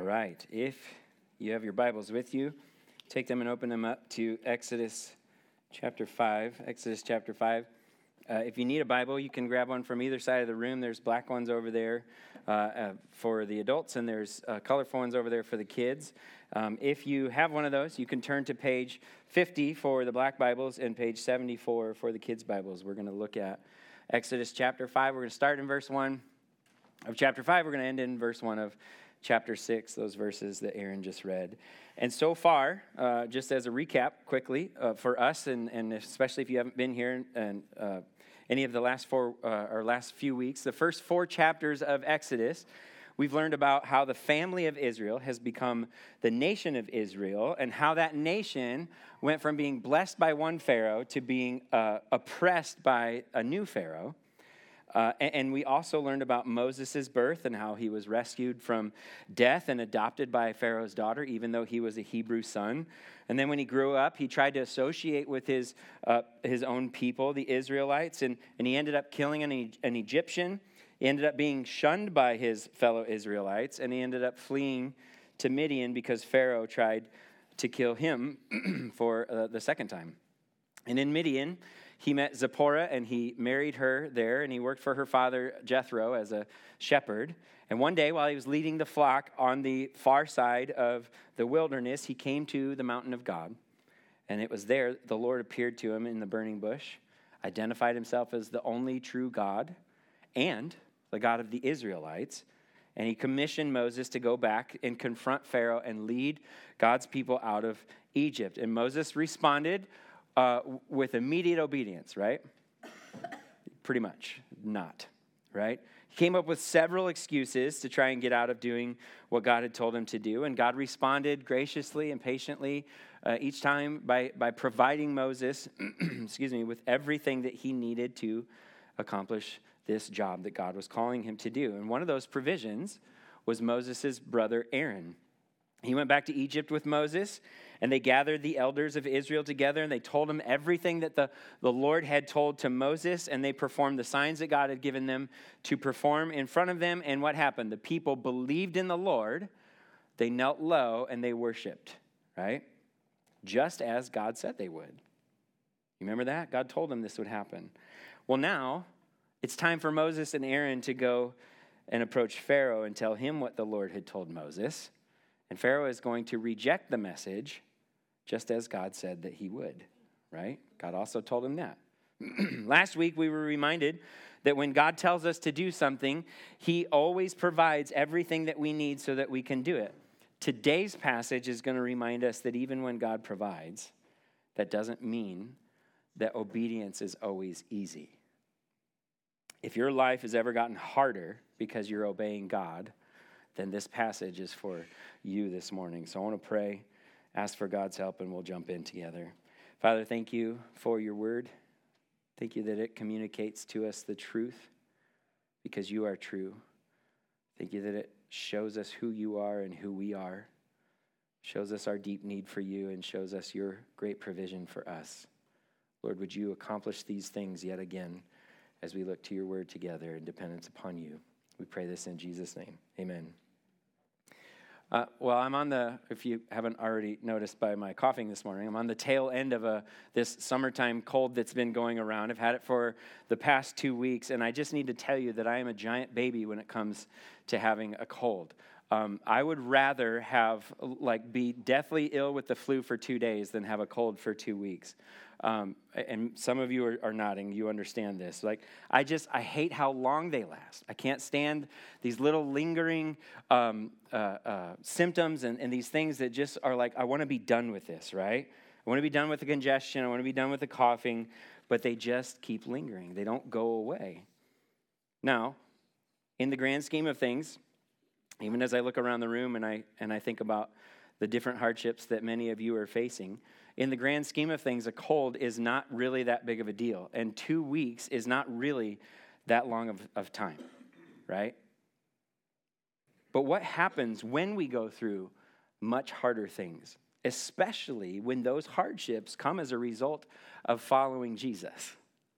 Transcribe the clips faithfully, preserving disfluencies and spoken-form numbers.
right. If you have your Bibles with you, take them and open them up to Exodus chapter five. Exodus chapter five. Uh, if you need a Bible, you can grab one from either side of the room. There's black ones over there uh, uh, for the adults, and there's uh, colorful ones over there for the kids. Um, if you have one of those, you can turn to page fifty for the black Bibles and page seventy-four for the kids' Bibles. We're going to look at Exodus chapter five. We're going to start in verse one of chapter five. We're going to end in verse one of chapter six, those verses that Aaron just read. And so far, uh, just as a recap quickly, uh, for us, and, and especially if you haven't been here and uh, any of the last four uh, or last few weeks, the first four chapters of Exodus, we've learned about how the family of Israel has become the nation of Israel, and how that nation went from being blessed by one Pharaoh to being uh, oppressed by a new Pharaoh. Uh, and, and we also learned about Moses' birth and how he was rescued from death and adopted by Pharaoh's daughter, even though he was a Hebrew son. And then when he grew up, he tried to associate with his uh, his own people, the Israelites, and, and he ended up killing an, an Egyptian. He ended up being shunned by his fellow Israelites, and he ended up fleeing to Midian because Pharaoh tried to kill him for uh, the second time. And in Midian, he met Zipporah, and he married her there, and he worked for her father, Jethro, as a shepherd. And one day, while he was leading the flock on the far side of the wilderness, he came to the mountain of God. And it was there the Lord appeared to him in the burning bush, identified himself as the only true God and the God of the Israelites. And he commissioned Moses to go back and confront Pharaoh and lead God's people out of Egypt. And Moses responded Uh, with immediate obedience, right? Pretty much not, right? He came up with several excuses to try and get out of doing what God had told him to do, and God responded graciously and patiently uh, each time by, by providing Moses, excuse me, with everything that he needed to accomplish this job that God was calling him to do. And one of those provisions was Moses' brother Aaron. He went back to Egypt with Moses, and they gathered the elders of Israel together, and they told him everything that the, the Lord had told to Moses, and they performed the signs that God had given them to perform in front of them. And what happened? The people believed in the Lord, they knelt low, and they worshiped, right? Just as God said they would. You remember that? God told them this would happen. Well, now it's time for Moses and Aaron to go and approach Pharaoh and tell him what the Lord had told Moses. And Pharaoh is going to reject the message just as God said that he would, right? God also told him that. Last week, we were reminded that when God tells us to do something, he always provides everything that we need so that we can do it. Today's passage is going to remind us that even when God provides, that doesn't mean that obedience is always easy. If your life has ever gotten harder because you're obeying God, then this passage is for you this morning. So I want to pray, ask for God's help, and we'll jump in together. Father, thank you for your word. Thank you that it communicates to us the truth because you are true. Thank you that it shows us who you are and who we are, shows us our deep need for you, and shows us your great provision for us. Lord, would you accomplish these things yet again as we look to your word together in dependence upon you? We pray this in Jesus' name. Amen. Uh, well, I'm on the, if you haven't already noticed by my coughing this morning, I'm on the tail end of a this summertime cold that's been going around. I've had it for the past two weeks, and I just need to tell you that I am a giant baby when it comes to having a cold. Um, I would rather have, like, be deathly ill with the flu for two days than have a cold for two weeks. Um, and some of you are, are nodding. You understand this. Like, I just, I hate how long they last. I can't stand these little lingering um, uh, uh, symptoms and, and these things that just are like, I want to be done with this, right? I want to be done with the congestion. I want to be done with the coughing, but they just keep lingering. They don't go away. Now, in the grand scheme of things, even as I look around the room and I and I think about the different hardships that many of you are facing, in the grand scheme of things, a cold is not really that big of a deal. And two weeks is not really that long of, of time, right? But what happens when we go through much harder things, especially when those hardships come as a result of following Jesus?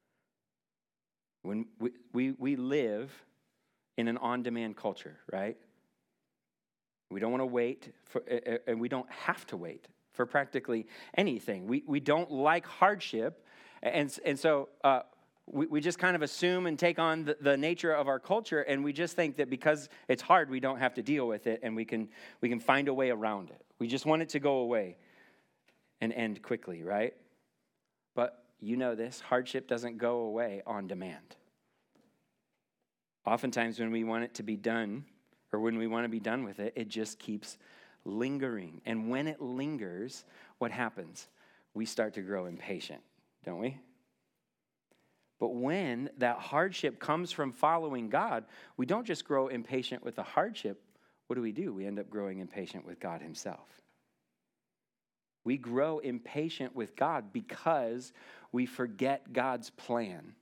When we, we, we live in an on-demand culture, right? We don't want to wait, for, and we don't have to wait for practically anything. We we don't like hardship, and, and so uh, we, we just kind of assume and take on the, the nature of our culture, and we just think that because it's hard, we don't have to deal with it, and we can we can find a way around it. We just want it to go away and end quickly, right? But you know this, hardship doesn't go away on demand. Oftentimes when we want it to be done, or when we want to be done with it, it just keeps lingering. And when it lingers, what happens? We start to grow impatient, don't we? But when that hardship comes from following God, we don't just grow impatient with the hardship. What do we do? We end up growing impatient with God himself. We grow impatient with God because we forget God's plan.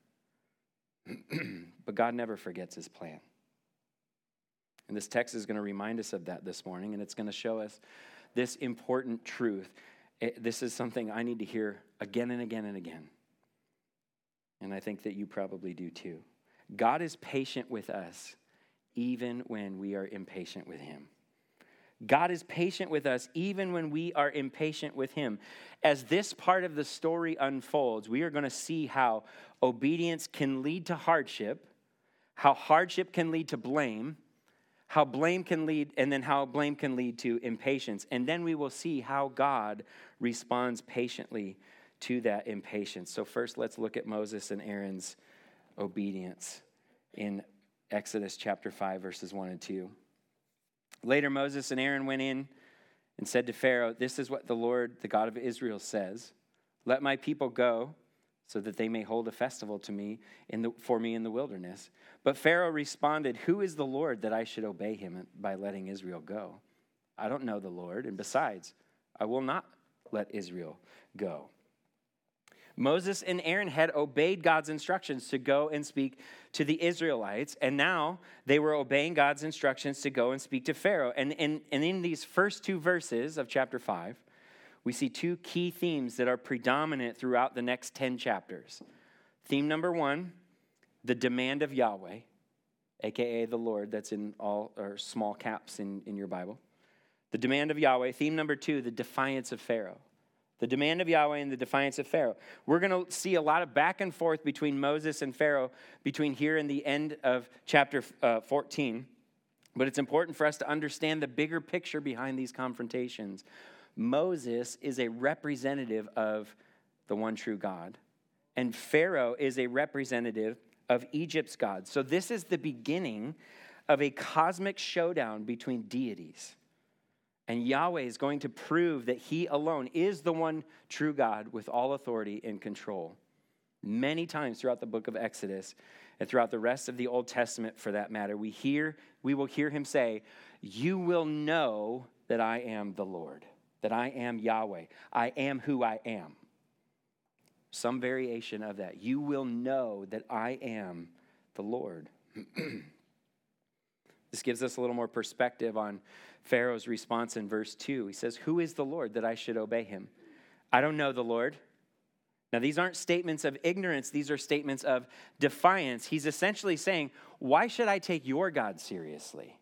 But God never forgets his plan. And this text is going to remind us of that this morning, and it's going to show us this important truth. It, this is something I need to hear again and again and again. And I think that you probably do too. God is patient with us even when we are impatient with him. God is patient with us even when we are impatient with him. As this part of the story unfolds, we are going to see how obedience can lead to hardship, how hardship can lead to blame, how blame can lead, and then how blame can lead to impatience. And then we will see how God responds patiently to that impatience. So first, let's look at Moses and Aaron's obedience in Exodus chapter five, verses one and two. Later, Moses and Aaron went in and said to Pharaoh, "This is what the Lord, the God of Israel, says. Let my people go so that they may hold a festival to me in the, for me in the wilderness." But Pharaoh responded, "Who is the Lord that I should obey him by letting Israel go? I don't know the Lord, and besides, I will not let Israel go." Moses and Aaron had obeyed God's instructions to go and speak to the Israelites, and now they were obeying God's instructions to go and speak to Pharaoh. And, and, and in these first two verses of chapter five, we see two key themes that are predominant throughout the next ten chapters. Theme number one, the demand of Yahweh, a k a the Lord, that's in all or small caps in, in your Bible. The demand of Yahweh. Theme number two, the defiance of Pharaoh. The demand of Yahweh and the defiance of Pharaoh. We're going to see a lot of back and forth between Moses and Pharaoh between here and the end of chapter uh, fourteen. But it's important for us to understand the bigger picture behind these confrontations. Moses is a representative of the one true God, and Pharaoh is a representative of Egypt's God. So this is the beginning of a cosmic showdown between deities. And Yahweh is going to prove that he alone is the one true God with all authority and control. Many times throughout the book of Exodus and throughout the rest of the Old Testament for that matter, we hear, we will hear him say, "You will know that I am the Lord, that I am Yahweh. I am who I am." Some variation of that. You will know that I am the Lord. This gives us a little more perspective on Pharaoh's response in verse two. He says, "Who is the Lord that I should obey him? I don't know the Lord." Now, these aren't statements of ignorance. These are statements of defiance. He's essentially saying, why should I take your God seriously?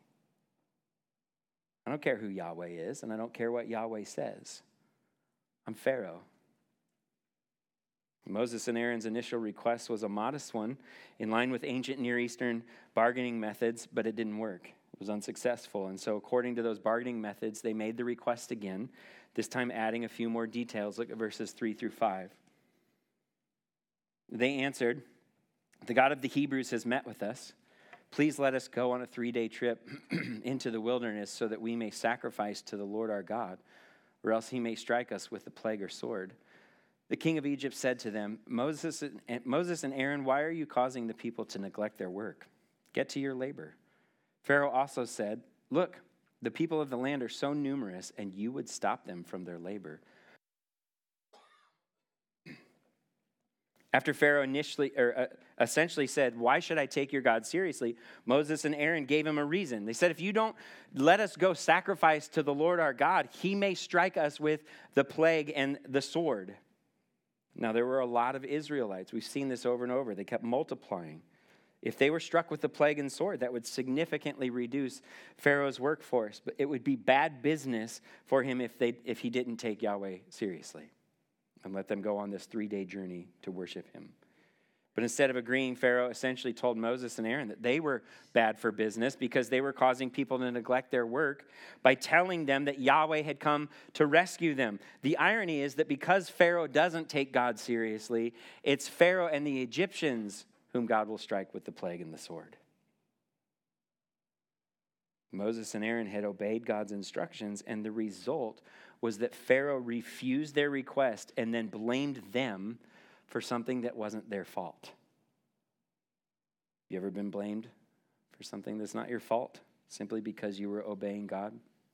I don't care who Yahweh is, and I don't care what Yahweh says. I'm Pharaoh. Moses and Aaron's initial request was a modest one, in line with ancient Near Eastern bargaining methods, but it didn't work. It was unsuccessful. And so according to those bargaining methods, they made the request again, this time adding a few more details. Look at verses three through five. They answered, "The God of the Hebrews has met with us. Please let us go on a three-day trip into the wilderness so that we may sacrifice to the Lord our God, or else he may strike us with the plague or sword." The king of Egypt said to them, Moses and, Moses and Aaron, "Why are you causing the people to neglect their work? Get to your labor." Pharaoh also said, "Look, the people of the land are so numerous, and you would stop them from their labor." After Pharaoh initially, or uh, essentially said, "Why should I take your God seriously?" Moses and Aaron gave him a reason. They said, "If you don't let us go sacrifice to the Lord our God, he may strike us with the plague and the sword." Now, there were a lot of Israelites. We've seen this over and over. They kept multiplying. If they were struck with the plague and sword, that would significantly reduce Pharaoh's workforce. But it would be bad business for him if they if he didn't take Yahweh seriously and let them go on this three-day journey to worship him. But instead of agreeing, Pharaoh essentially told Moses and Aaron that they were bad for business because they were causing people to neglect their work by telling them that Yahweh had come to rescue them. The irony is that because Pharaoh doesn't take God seriously, it's Pharaoh and the Egyptians whom God will strike with the plague and the sword. Moses and Aaron had obeyed God's instructions, and the result was that Pharaoh refused their request and then blamed them for something that wasn't their fault. You ever been blamed for something that's not your fault simply because you were obeying God?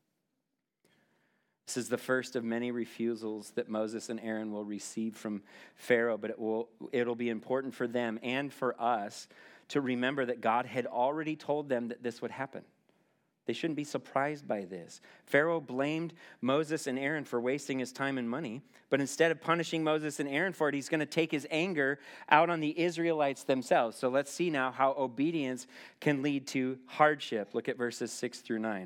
This is the first of many refusals that Moses and Aaron will receive from Pharaoh, but it will it'll be important for them and for us to remember that God had already told them that this would happen. They shouldn't be surprised by this. Pharaoh blamed Moses and Aaron for wasting his time and money, but instead of punishing Moses and Aaron for it, he's going to take his anger out on the Israelites themselves. So let's see now how obedience can lead to hardship. Look at verses six through nine.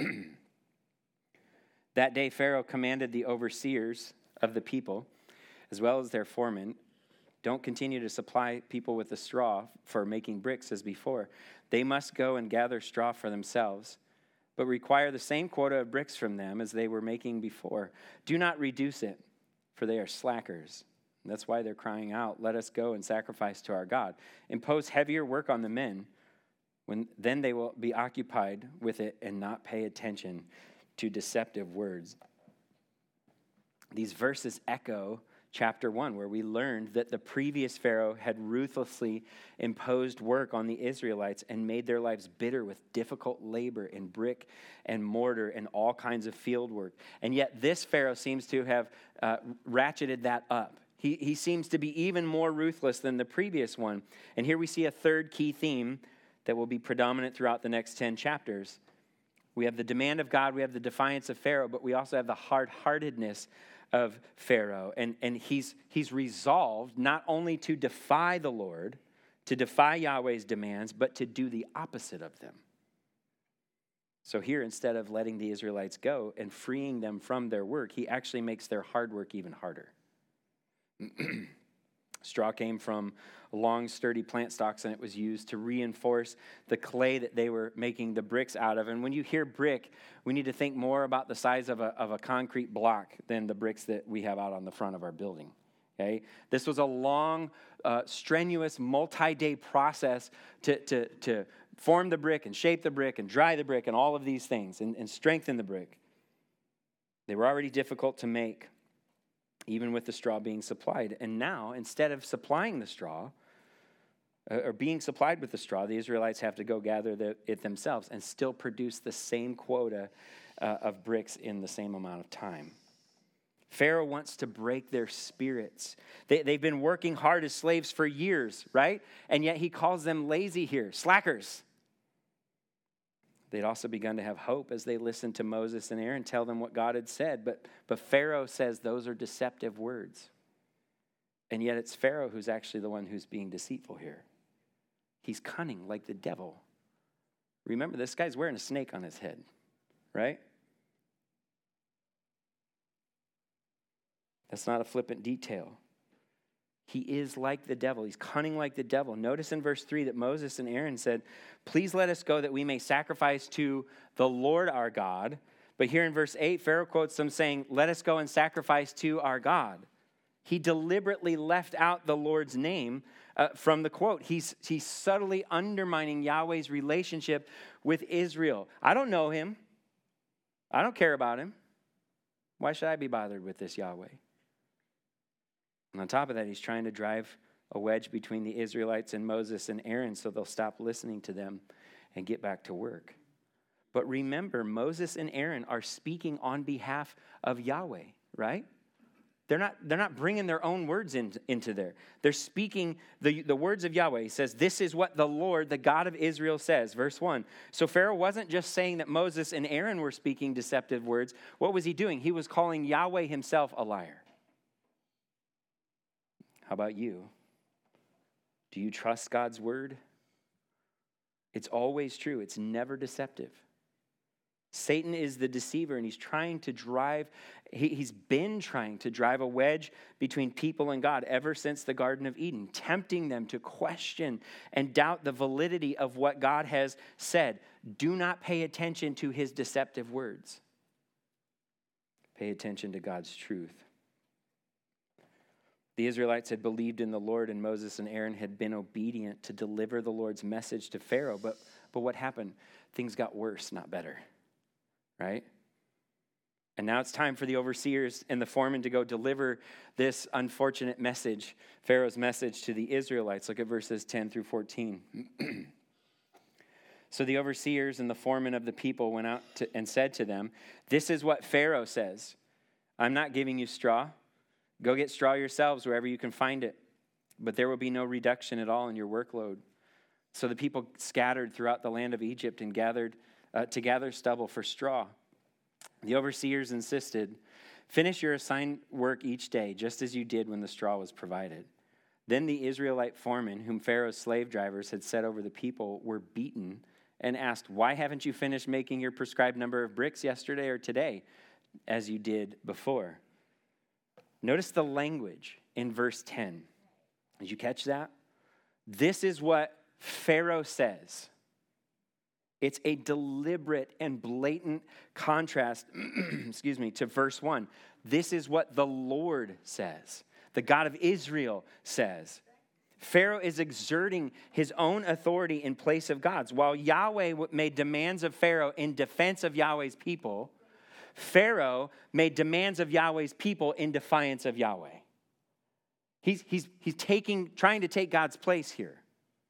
That day Pharaoh commanded the overseers of the people, as well as their foremen, don't continue to supply people with the straw for making bricks as before. They must go and gather straw for themselves, but require the same quota of bricks from them as they were making before. Do not reduce it, for they are slackers. And that's why they're crying out, let us go and sacrifice to our God. Impose heavier work on the men, when then they will be occupied with it and not pay attention to deceptive words. These verses echo chapter one, where we learned that the previous Pharaoh had ruthlessly imposed work on the Israelites and made their lives bitter with difficult labor in brick and mortar and all kinds of field work. And yet this Pharaoh seems to have uh, ratcheted that up. He, he seems to be even more ruthless than the previous one. And here we see a third key theme that will be predominant throughout the next ten chapters. We have the demand of God, we have the defiance of Pharaoh, but we also have the hard-heartedness of Pharaoh. And, and he's, he's resolved not only to defy the Lord, to defy Yahweh's demands, but to do the opposite of them. So here, instead of letting the Israelites go and freeing them from their work, he actually makes their hard work even harder. Straw came from long, sturdy plant stalks, and it was used to reinforce the clay that they were making the bricks out of. And when you hear brick, we need to think more about the size of a, of a concrete block than the bricks that we have out on the front of our building. Okay? This was a long, uh, strenuous, multi-day process to, to, to form the brick and shape the brick and dry the brick and all of these things and, and strengthen the brick. They were already difficult to make, even with the straw being supplied. And now, instead of supplying the straw, or being supplied with the straw, the Israelites have to go gather the, it themselves and still produce the same quota uh, of bricks in the same amount of time. Pharaoh wants to break their spirits. They, they've been working hard as slaves for years, right? And yet he calls them lazy here, slackers. They'd also begun to have hope as they listened to Moses and Aaron tell them what God had said. But, but Pharaoh says those are deceptive words. And yet it's Pharaoh who's actually the one who's being deceitful here. He's cunning like the devil. Remember, this guy's wearing a snake on his head, right? That's not a flippant detail. He is like the devil. He's cunning like the devil. Notice in verse three that Moses and Aaron said, please let us go that we may sacrifice to the Lord our God. But here in verse eight, Pharaoh quotes them saying, let us go and sacrifice to our God. He deliberately left out the Lord's name uh, from the quote. He's, he's subtly undermining Yahweh's relationship with Israel. I don't know him. I don't care about him. Why should I be bothered with this Yahweh? And on top of that, he's trying to drive a wedge between the Israelites and Moses and Aaron so they'll stop listening to them and get back to work. But remember, Moses and Aaron are speaking on behalf of Yahweh, right? They're not, they're not bringing their own words in, into there. They're speaking the, the words of Yahweh. He says, this is what the Lord, the God of Israel, says. Verse one. So Pharaoh wasn't just saying that Moses and Aaron were speaking deceptive words. What was he doing? He was calling Yahweh himself a liar. How about you? Do you trust God's word? It's always true. It's never deceptive. Satan is the deceiver, and he's trying to drive, he, he's been trying to drive a wedge between people and God ever since the Garden of Eden, tempting them to question and doubt the validity of what God has said. Do not pay attention to his deceptive words. Pay attention to God's truth. The Israelites had believed in the Lord, and Moses and Aaron had been obedient to deliver the Lord's message to Pharaoh. But, but what happened? Things got worse, not better. Right? And now it's time for the overseers and the foremen to go deliver this unfortunate message, Pharaoh's message to the Israelites. Look at verses ten through fourteen. So the overseers and the foremen of the people went out to, and said to them, "This is what Pharaoh says. I'm not giving you straw. Go get straw yourselves wherever you can find it. But there will be no reduction at all in your workload." So the people scattered throughout the land of Egypt and gathered uh, to gather stubble for straw. The overseers insisted, "Finish your assigned work each day, just as you did when the straw was provided." Then the Israelite foremen, whom Pharaoh's slave drivers had set over the people, were beaten and asked, "Why haven't you finished making your prescribed number of bricks yesterday or today, as you did before?" Notice the language in verse ten. Did you catch that? This is what Pharaoh says. It's a deliberate and blatant contrast, excuse me, to verse one. This is what the Lord says. The God of Israel says. Pharaoh is exerting his own authority in place of God's. While Yahweh made demands of Pharaoh in defense of Yahweh's people, Pharaoh made demands of Yahweh's people in defiance of Yahweh. He's, he's, he's taking, trying to take God's place here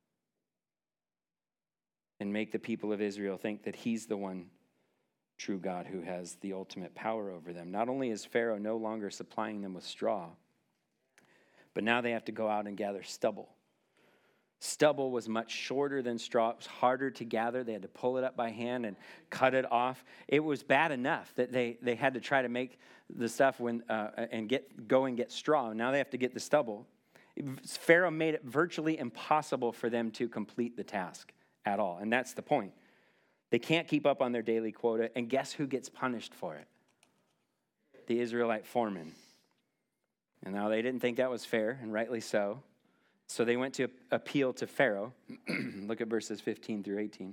and make the people of Israel think that he's the one true God who has the ultimate power over them. Not only is Pharaoh no longer supplying them with straw, but now they have to go out and gather stubble. Stubble was much shorter than straw. It was harder to gather. They had to pull it up by hand and cut it off. It was bad enough that they, they had to try to make the stuff when uh, and get go and get straw. Now they have to get the stubble. Pharaoh made it virtually impossible for them to complete the task at all. And that's the point. They can't keep up on their daily quota. And guess who gets punished for it? The Israelite foremen. And now they didn't think that was fair, and rightly so. So they went to appeal to Pharaoh. Look at verses fifteen through eighteen.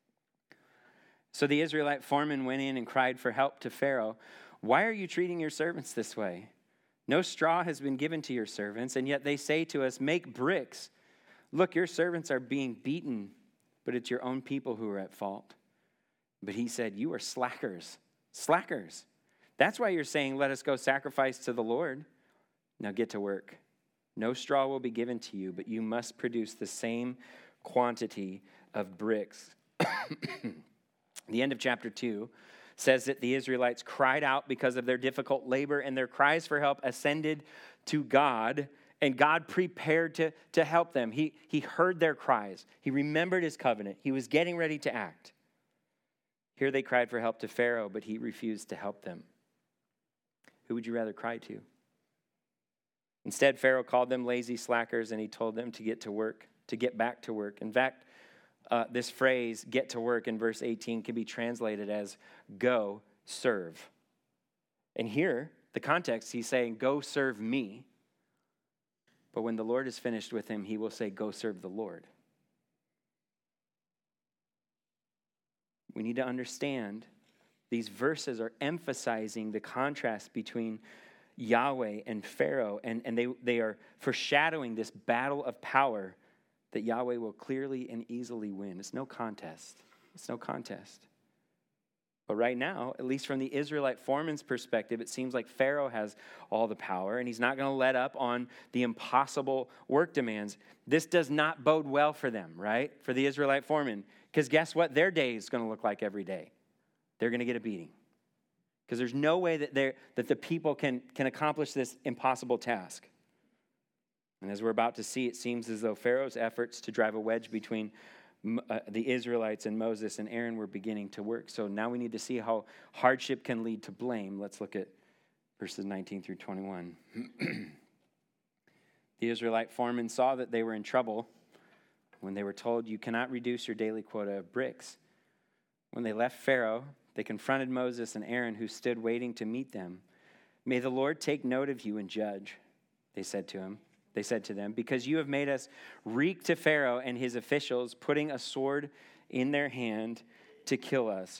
So the Israelite foreman went in and cried for help to Pharaoh. "Why are you treating your servants this way? No straw has been given to your servants, and yet they say to us, 'Make bricks.' Look, your servants are being beaten, but it's your own people who are at fault." But he said, "You are slackers, slackers. That's why you're saying, 'Let us go sacrifice to the Lord.' Now get to work. No straw will be given to you, but you must produce the same quantity of bricks." The end of chapter two says that the Israelites cried out because of their difficult labor, and their cries for help ascended to God, and God prepared to, to help them. He, he heard their cries. He remembered his covenant. He was getting ready to act. Here they cried for help to Pharaoh, but he refused to help them. Who would you rather cry to? Instead, Pharaoh called them lazy slackers, and he told them to get to work, to get back to work. In fact, uh, this phrase, "get to work," in verse eighteen can be translated as "go serve." And here, the context, he's saying, "Go serve me." But when the Lord is finished with him, he will say, "Go serve the Lord." We need to understand these verses are emphasizing the contrast between Yahweh and Pharaoh, and, and they, they are foreshadowing this battle of power that Yahweh will clearly and easily win. It's no contest. It's no contest. But right now, at least from the Israelite foreman's perspective, it seems like Pharaoh has all the power, and he's not going to let up on the impossible work demands. This does not bode well for them, right? For the Israelite foreman. Because guess what their day is going to look like every day? They're going to get a beating. Because there's no way that, that the people can, can accomplish this impossible task. And as we're about to see, it seems as though Pharaoh's efforts to drive a wedge between uh, the Israelites and Moses and Aaron were beginning to work. So now we need to see how hardship can lead to blame. Let's look at verses nineteen through twenty-one. The Israelite foreman saw that they were in trouble when they were told, you cannot reduce your daily quota of bricks. When they left Pharaoh, they confronted Moses and Aaron, who stood waiting to meet them. May the Lord take note of you and judge, they said to him. They said to them, because you have made us reek to Pharaoh and his officials, putting a sword in their hand to kill us.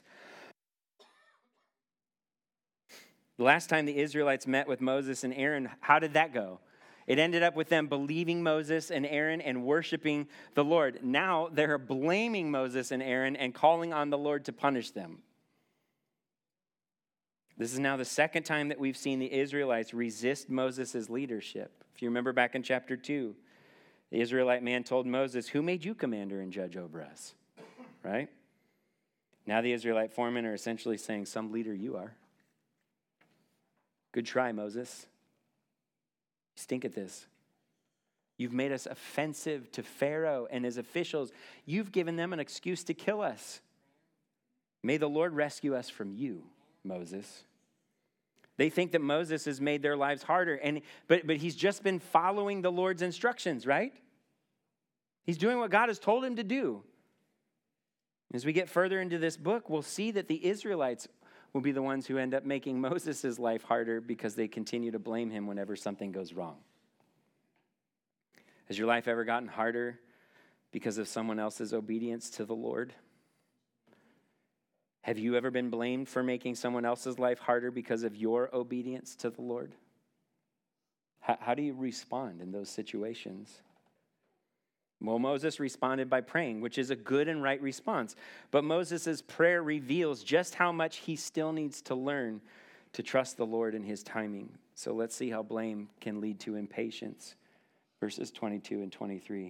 The last time the Israelites met with Moses and Aaron, how did that go? It ended up with them believing Moses and Aaron and worshiping the Lord. Now they're blaming Moses and Aaron and calling on the Lord to punish them. This is now the second time that we've seen the Israelites resist Moses' leadership. If you remember back in chapter two, the Israelite man told Moses, who made you commander and judge over us? Right? Now the Israelite foremen are essentially saying, some leader you are. Good try, Moses. You stink at this. You've made us offensive to Pharaoh and his officials. You've given them an excuse to kill us. May the Lord rescue us from you, Moses. They think that Moses has made their lives harder, and but, but he's just been following the Lord's instructions, right? He's doing what God has told him to do. As we get further into this book, we'll see that the Israelites will be the ones who end up making Moses' life harder because they continue to blame him whenever something goes wrong. Has your life ever gotten harder because of someone else's obedience to the Lord? Have you ever been blamed for making someone else's life harder because of your obedience to the Lord? How, how do you respond in those situations? Well, Moses responded by praying, which is a good and right response. But Moses' prayer reveals just how much he still needs to learn to trust the Lord in his timing. So let's see how blame can lead to impatience. Verses twenty-two and twenty-three.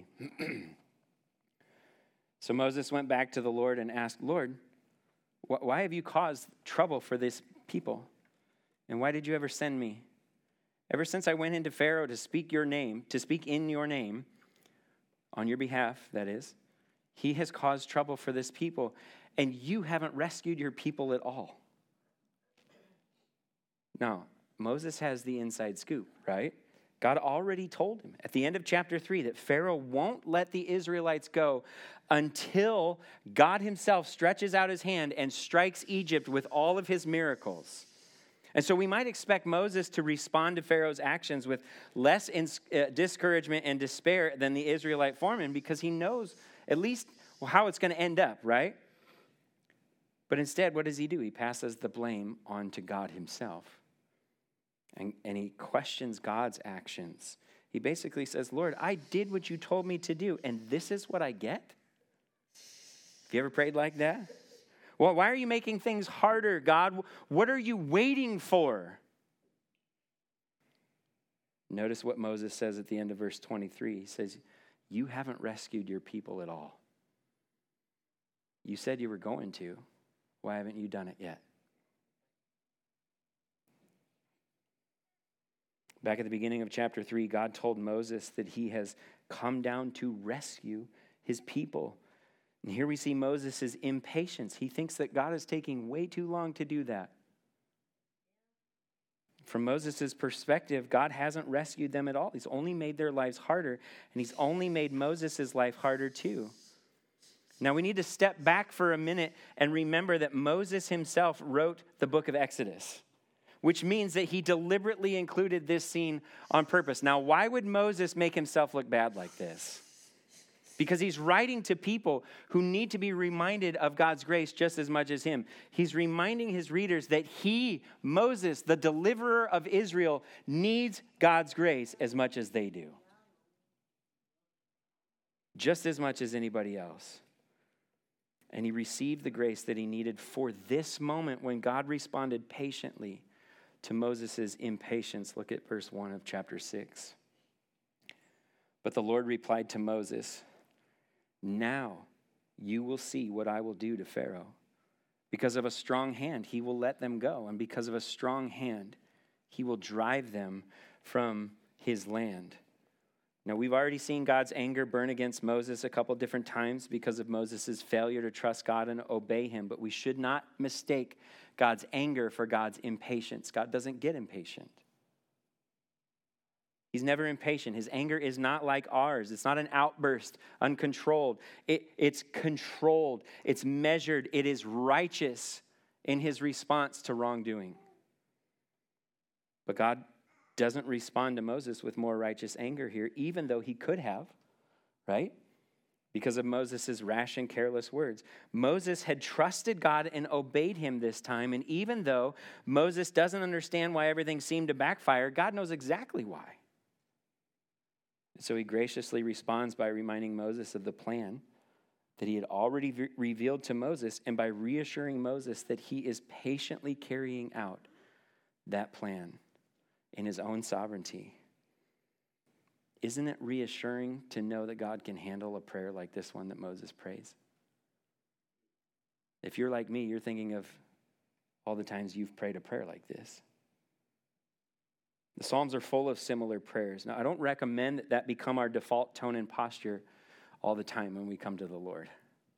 So Moses went back to the Lord and asked, Lord, why have you caused trouble for this people? And why did you ever send me? Ever since I went into Pharaoh to speak your name, to speak in your name, on your behalf, that is, he has caused trouble for this people, and you haven't rescued your people at all. Now, Moses has the inside scoop, right? God already told him at the end of chapter three that Pharaoh won't let the Israelites go until God himself stretches out his hand and strikes Egypt with all of his miracles. And so we might expect Moses to respond to Pharaoh's actions with less ins- uh, discouragement and despair than the Israelite foreman, because he knows at least how it's going to end up, right? But instead, what does he do? He passes the blame on to God himself. And, and he questions God's actions. He basically says, Lord, I did what you told me to do, and this is what I get? Have you ever prayed like that? Well, why are you making things harder, God? What are you waiting for? Notice what Moses says at the end of verse twenty-three. He says, you haven't rescued your people at all. You said you were going to. Why haven't you done it yet? Back at the beginning of chapter three, God told Moses that he has come down to rescue his people. And here we see Moses' impatience. He thinks that God is taking way too long to do that. From Moses' perspective, God hasn't rescued them at all. He's only made their lives harder, and he's only made Moses' life harder too. Now we need to step back for a minute and remember that Moses himself wrote the book of Exodus, which means that he deliberately included this scene on purpose. Now, why would Moses make himself look bad like this? Because he's writing to people who need to be reminded of God's grace just as much as him. He's reminding his readers that he, Moses, the deliverer of Israel, needs God's grace as much as they do. Just as much as anybody else. And he received the grace that he needed for this moment when God responded patiently to Moses' impatience. Look at verse one of chapter six. But the Lord replied to Moses, now you will see what I will do to Pharaoh. Because of a strong hand, he will let them go. And because of a strong hand, he will drive them from his land. Now, we've already seen God's anger burn against Moses a couple different times because of Moses' failure to trust God and obey him. But we should not mistake God's anger for God's impatience. God doesn't get impatient. He's never impatient. His anger is not like ours. It's not an outburst, uncontrolled. It, it's controlled. It's measured. It is righteous in his response to wrongdoing. But God doesn't respond to Moses with more righteous anger here, even though he could have, right? Because of Moses' rash and careless words. Moses had trusted God and obeyed him this time, and even though Moses doesn't understand why everything seemed to backfire, God knows exactly why. So he graciously responds by reminding Moses of the plan that he had already re- revealed to Moses, and by reassuring Moses that he is patiently carrying out that plan in his own sovereignty. Isn't it reassuring to know that God can handle a prayer like this one that Moses prays? If you're like me, you're thinking of all the times you've prayed a prayer like this. The Psalms are full of similar prayers. Now, I don't recommend that that become our default tone and posture all the time when we come to the Lord.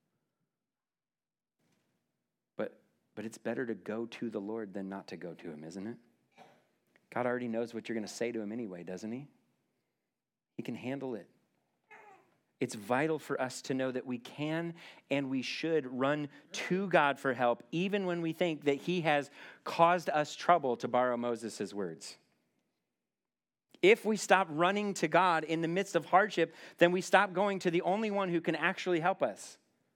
But, but it's better to go to the Lord than not to go to him, isn't it? God already knows what you're going to say to him anyway, doesn't he? He can handle it. It's vital for us to know that we can and we should run to God for help, even when we think that he has caused us trouble, to borrow Moses' words. If we stop running to God in the midst of hardship, then we stop going to the only one who can actually help us.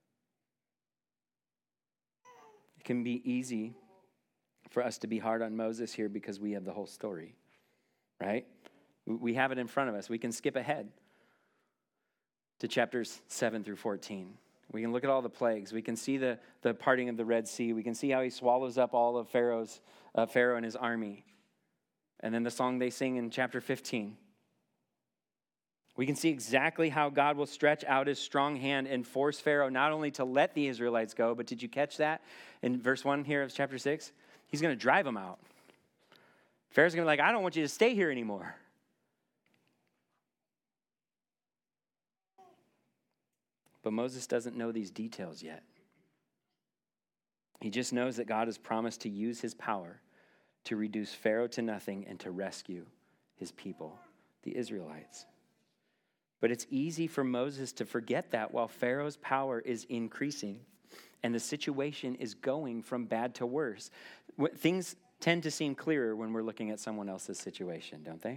It can be easy for us to be hard on Moses here because we have the whole story, right? We have it in front of us. We can skip ahead to chapters seven through fourteen. We can look at all the plagues. We can see the, the parting of the Red Sea. We can see how he swallows up all of Pharaoh's uh, Pharaoh and his army. And then the song they sing in chapter fifteen. We can see exactly how God will stretch out his strong hand and force Pharaoh not only to let the Israelites go, but did you catch that in verse one here of chapter six? He's going to drive them out. Pharaoh's going to be like, I don't want you to stay here anymore. But Moses doesn't know these details yet. He just knows that God has promised to use his power to reduce Pharaoh to nothing and to rescue his people, the Israelites. But it's easy for Moses to forget that while Pharaoh's power is increasing and the situation is going from bad to worse. Things tend to seem clearer when we're looking at someone else's situation, don't they?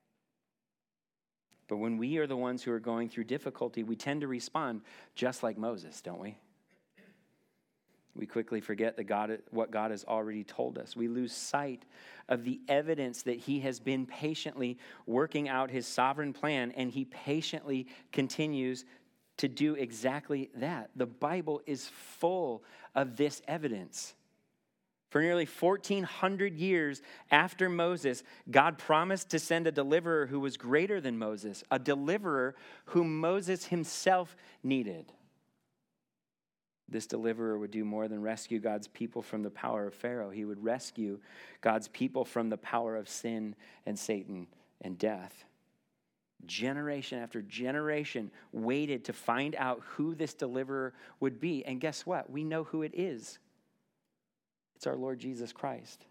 But when we are the ones who are going through difficulty, we tend to respond just like Moses, don't we? We quickly forget that God, what God has already told us. We lose sight of the evidence that he has been patiently working out his sovereign plan, and he patiently continues to do exactly that. The Bible is full of this evidence. For nearly fourteen hundred years after Moses, God promised to send a deliverer who was greater than Moses, a deliverer whom Moses himself needed. This deliverer would do more than rescue God's people from the power of Pharaoh. He would rescue God's people from the power of sin and Satan and death. Generation after generation waited to find out who this deliverer would be. And guess what? We know who it is. It's our Lord Jesus Christ.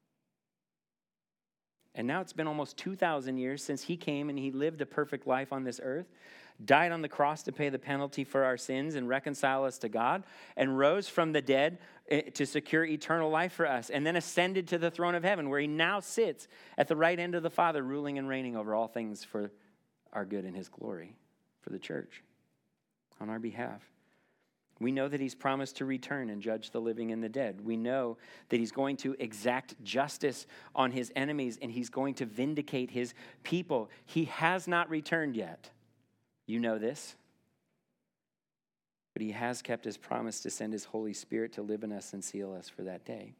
And now it's been almost two thousand years since he came and he lived a perfect life on this earth, died on the cross to pay the penalty for our sins and reconcile us to God, and rose from the dead to secure eternal life for us, and then ascended to the throne of heaven, where he now sits at the right hand of the Father, ruling and reigning over all things for our good and his glory, for the church, on our behalf. We know that he's promised to return and judge the living and the dead. We know that he's going to exact justice on his enemies, and he's going to vindicate his people. He has not returned yet. You know this. But he has kept his promise to send his Holy Spirit to live in us and seal us for that day.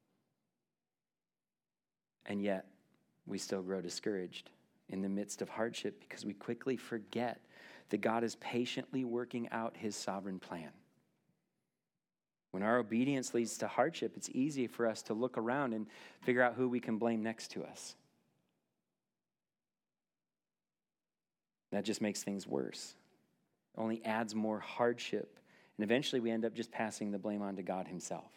And yet, we still grow discouraged in the midst of hardship because we quickly forget that God is patiently working out his sovereign plan. When our obedience leads to hardship, it's easy for us to look around and figure out who we can blame next to us. That just makes things worse. It only adds more hardship. And eventually we end up just passing the blame on to God himself.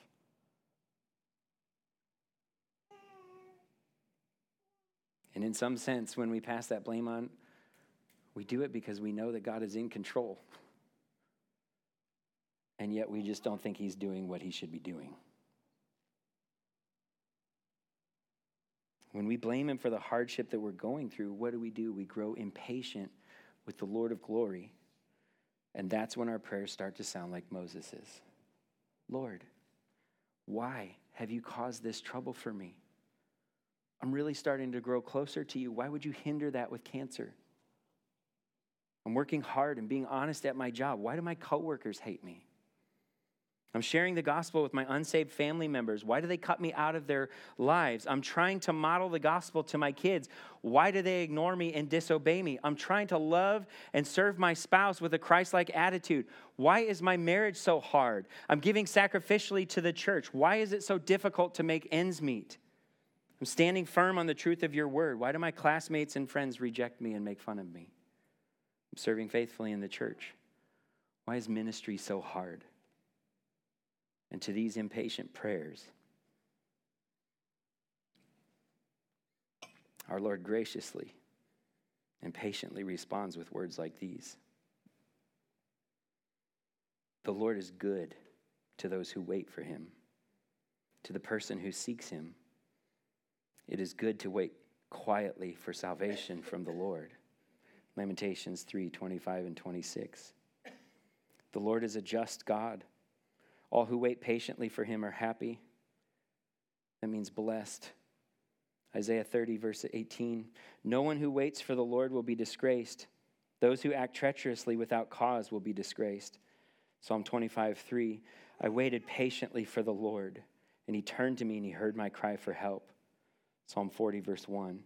And in some sense, when we pass that blame on, we do it because we know that God is in control. And yet we just don't think he's doing what he should be doing. When we blame him for the hardship that we're going through, what do we do? We grow impatient with the Lord of glory. And that's when our prayers start to sound like Moses's. Lord, why have you caused this trouble for me? I'm really starting to grow closer to you. Why would you hinder that with cancer? I'm working hard and being honest at my job. Why do my coworkers hate me? I'm sharing the gospel with my unsaved family members. Why do they cut me out of their lives? I'm trying to model the gospel to my kids. Why do they ignore me and disobey me? I'm trying to love and serve my spouse with a Christ-like attitude. Why is my marriage so hard? I'm giving sacrificially to the church. Why is it so difficult to make ends meet? I'm standing firm on the truth of your word. Why do my classmates and friends reject me and make fun of me? I'm serving faithfully in the church. Why is ministry so hard? And to these impatient prayers, our Lord graciously and patiently responds with words like these. The Lord is good to those who wait for him, to the person who seeks him. It is good to wait quietly for salvation from the Lord. Lamentations three, twenty-five and twenty-six. The Lord is a just God. All who wait patiently for him are happy. That means blessed. Isaiah thirty, verse eighteen. No one who waits for the Lord will be disgraced. Those who act treacherously without cause will be disgraced. Psalm twenty-five, three. I waited patiently for the Lord, and he turned to me and he heard my cry for help. Psalm forty, verse one.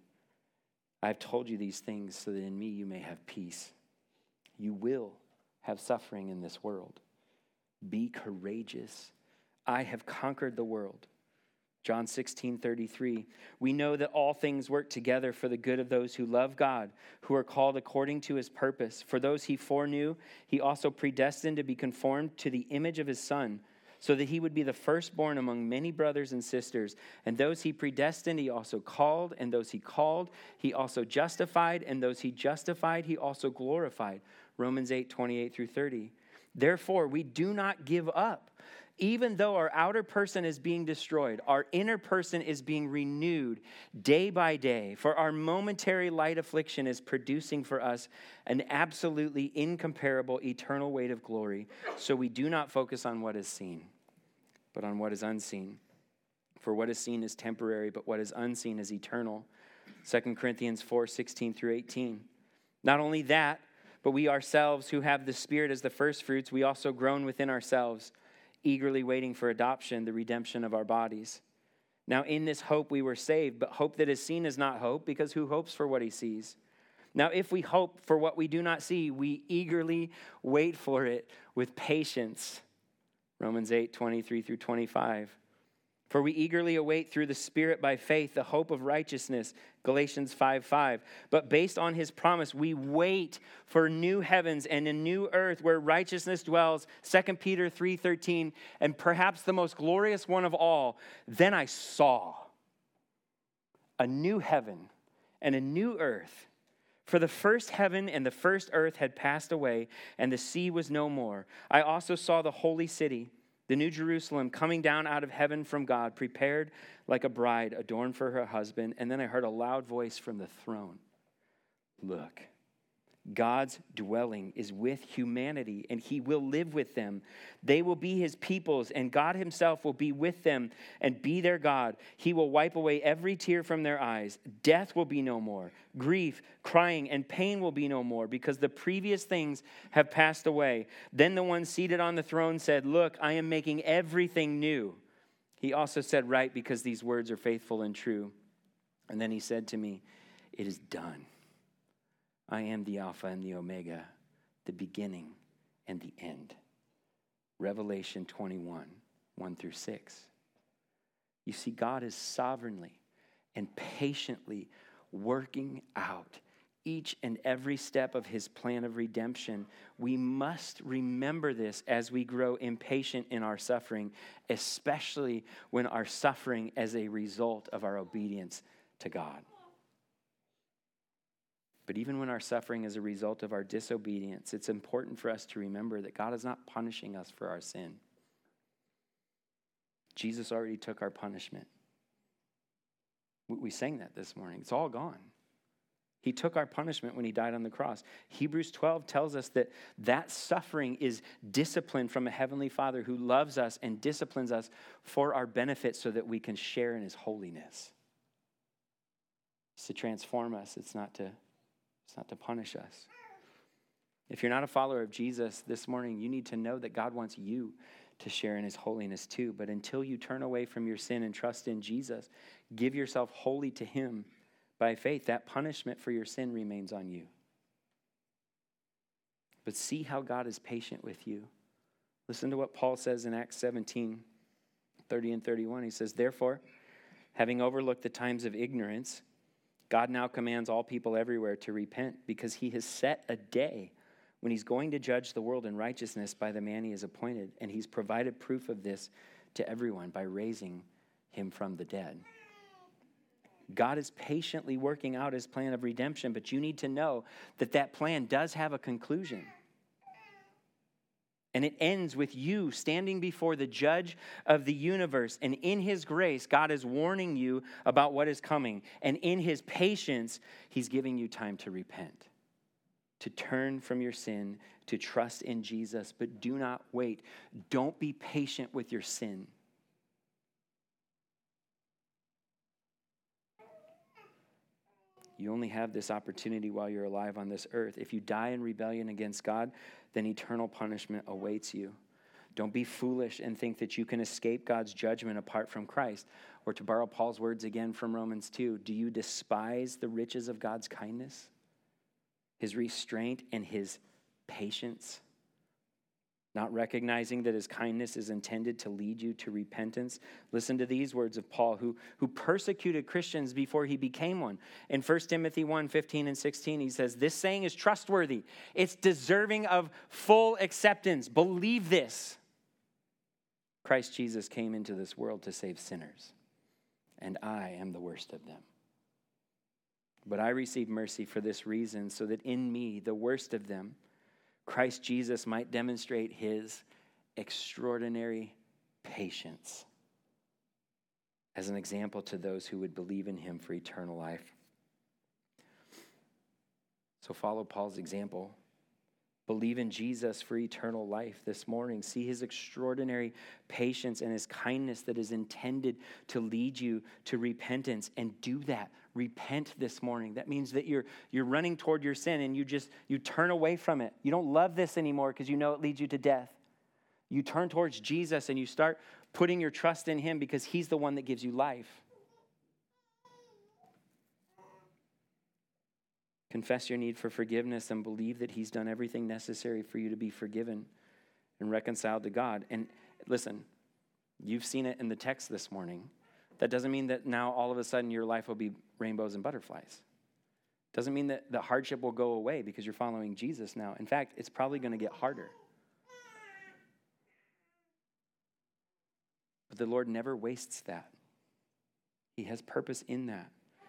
I have told you these things so that in me you may have peace. You will have suffering in this world. Be courageous. I have conquered the world. John sixteen, thirty-three. We know that all things work together for the good of those who love God, who are called according to his purpose. For those he foreknew, he also predestined to be conformed to the image of his Son, so that he would be the firstborn among many brothers and sisters. And those he predestined, he also called. And those he called, he also justified. And those he justified, he also glorified. Romans eight, twenty-eight through thirty. Therefore, we do not give up. Even though our outer person is being destroyed, our inner person is being renewed day by day. For our momentary light affliction is producing for us an absolutely incomparable eternal weight of glory. So we do not focus on what is seen, but on what is unseen. For what is seen is temporary, but what is unseen is eternal. Second Corinthians four, sixteen through eighteen. Not only that, but we ourselves who have the Spirit as the first fruits, we also groan within ourselves, eagerly waiting for adoption, the redemption of our bodies. Now in this hope we were saved, but hope that is seen is not hope, because who hopes for what he sees? Now if we hope for what we do not see, we eagerly wait for it with patience. Romans eight, twenty-three through twenty-five. For we eagerly await through the Spirit by faith the hope of righteousness, Galatians five, five. But based on his promise, we wait for new heavens and a new earth where righteousness dwells, Second Peter three, thirteen. And perhaps the most glorious one of all, then I saw a new heaven and a new earth. For the first heaven and the first earth had passed away, and the sea was no more. I also saw the holy city, the New Jerusalem, coming down out of heaven from God, prepared like a bride adorned for her husband. And then I heard a loud voice from the throne. Look, God's dwelling is with humanity, and he will live with them. They will be his peoples, and God himself will be with them and be their God. He will wipe away every tear from their eyes. Death will be no more. Grief, crying, and pain will be no more, because the previous things have passed away. Then the one seated on the throne said, look, I am making everything new. He also said, write, because these words are faithful and true. And then he said to me, it is done. I am the Alpha and the Omega, the beginning and the end. Revelation twenty-one, one through six. You see, God is sovereignly and patiently working out each and every step of his plan of redemption. We must remember this as we grow impatient in our suffering, especially when our suffering as a result of our obedience to God. But even when our suffering is a result of our disobedience, it's important for us to remember that God is not punishing us for our sin. Jesus already took our punishment. We sang that this morning. It's all gone. He took our punishment when he died on the cross. Hebrews twelve tells us that that suffering is discipline from a heavenly Father who loves us and disciplines us for our benefit so that we can share in his holiness. It's to transform us. It's not to, it's not to punish us. If you're not a follower of Jesus this morning, you need to know that God wants you to share in his holiness too. But until you turn away from your sin and trust in Jesus, give yourself wholly to him by faith, that punishment for your sin remains on you. But see how God is patient with you. Listen to what Paul says in Acts seventeen, thirty and thirty-one. He says, therefore, having overlooked the times of ignorance, God now commands all people everywhere to repent because he has set a day when he's going to judge the world in righteousness by the man he has appointed. And he's provided proof of this to everyone by raising him from the dead. God is patiently working out his plan of redemption, but you need to know that that plan does have a conclusion. And it ends with you standing before the judge of the universe. And in his grace, God is warning you about what is coming. And in his patience, he's giving you time to repent, to turn from your sin, to trust in Jesus. But do not wait. Don't be patient with your sin. You only have this opportunity while you're alive on this earth. If you die in rebellion against God, then eternal punishment awaits you. Don't be foolish and think that you can escape God's judgment apart from Christ. Or to borrow Paul's words again from Romans two, do you despise the riches of God's kindness, his restraint, and his patience? Not recognizing that his kindness is intended to lead you to repentance. Listen to these words of Paul, who, who persecuted Christians before he became one. In First Timothy one, fifteen and sixteen, he says, this saying is trustworthy. It's deserving of full acceptance. Believe this. Christ Jesus came into this world to save sinners, and I am the worst of them. But I received mercy for this reason, so that in me, the worst of them, Christ Jesus might demonstrate his extraordinary patience as an example to those who would believe in him for eternal life. So follow Paul's example. Believe in Jesus for eternal life this morning. See his extraordinary patience and his kindness that is intended to lead you to repentance, and do that. Repent this morning. That means that you're you're running toward your sin and you just you turn away from it. You don't love this anymore because you know it leads you to death. You turn towards Jesus and you start putting your trust in him because he's the one that gives you life. Confess your need for forgiveness and believe that he's done everything necessary for you to be forgiven and reconciled to God. And listen, you've seen it in the text this morning. That doesn't mean that now all of a sudden your life will be rainbows and butterflies. Doesn't mean that the hardship will go away because you're following Jesus now. In fact, it's probably going to get harder. But the Lord never wastes that. He has purpose in that.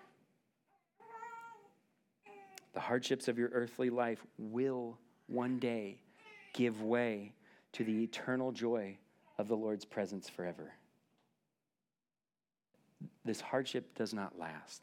The hardships of your earthly life will one day give way to the eternal joy of the Lord's presence forever. This hardship does not last.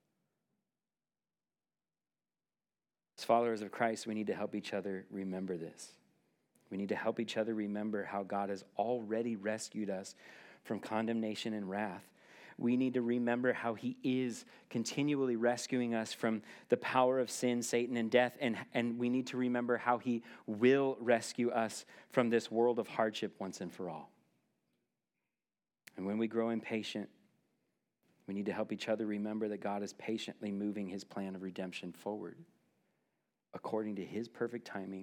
As followers of Christ, we need to help each other remember this. We need to help each other remember how God has already rescued us from condemnation and wrath. We need to remember how he is continually rescuing us from the power of sin, Satan, and death. And, and we need to remember how he will rescue us from this world of hardship once and for all. And when we grow impatient, we need to help each other remember that God is patiently moving his plan of redemption forward according to his perfect timing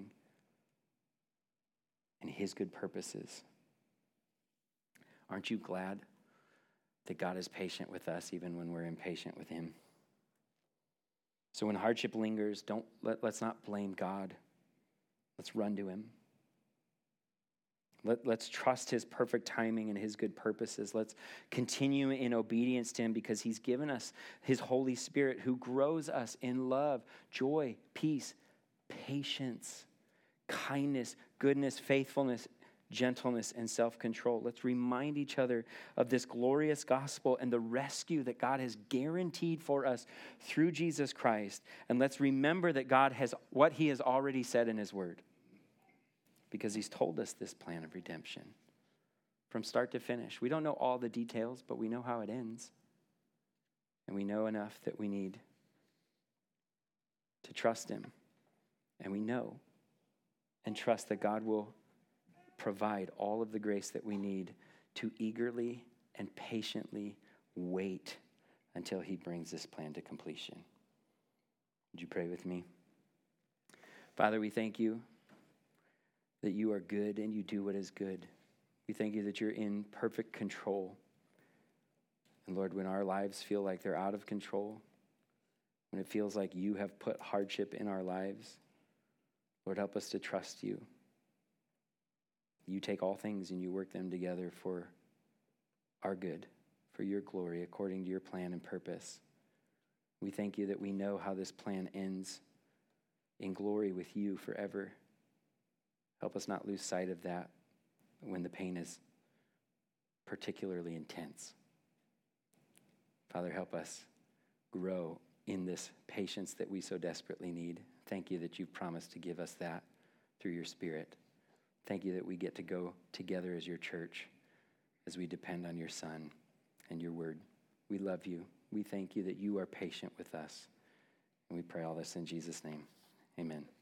and his good purposes. Aren't you glad that God is patient with us even when we're impatient with him? So when hardship lingers, don't let, let's not blame God. Let's run to him. Let, let's trust his perfect timing and his good purposes. Let's continue in obedience to him because he's given us his Holy Spirit who grows us in love, joy, peace, patience, kindness, goodness, faithfulness, gentleness, and self-control. Let's remind each other of this glorious gospel and the rescue that God has guaranteed for us through Jesus Christ. And let's remember that God has what he has already said in his word, because he's told us this plan of redemption from start to finish. We don't know all the details, but we know how it ends. And we know enough that we need to trust him. And we know and trust that God will provide all of the grace that we need to eagerly and patiently wait until he brings this plan to completion. Would you pray with me? Father, we thank you that you are good and you do what is good. We thank you that you're in perfect control. And Lord, when our lives feel like they're out of control, when it feels like you have put hardship in our lives, Lord, help us to trust you. You take all things and you work them together for our good, for your glory, according to your plan and purpose. We thank you that we know how this plan ends in glory with you forever. Help us not lose sight of that when the pain is particularly intense. Father, help us grow in this patience that we so desperately need. Thank you that you've promised to give us that through your Spirit. Thank you that we get to go together as your church as we depend on your Son and your word. We love you. We thank you that you are patient with us. And we pray all this in Jesus' name. Amen.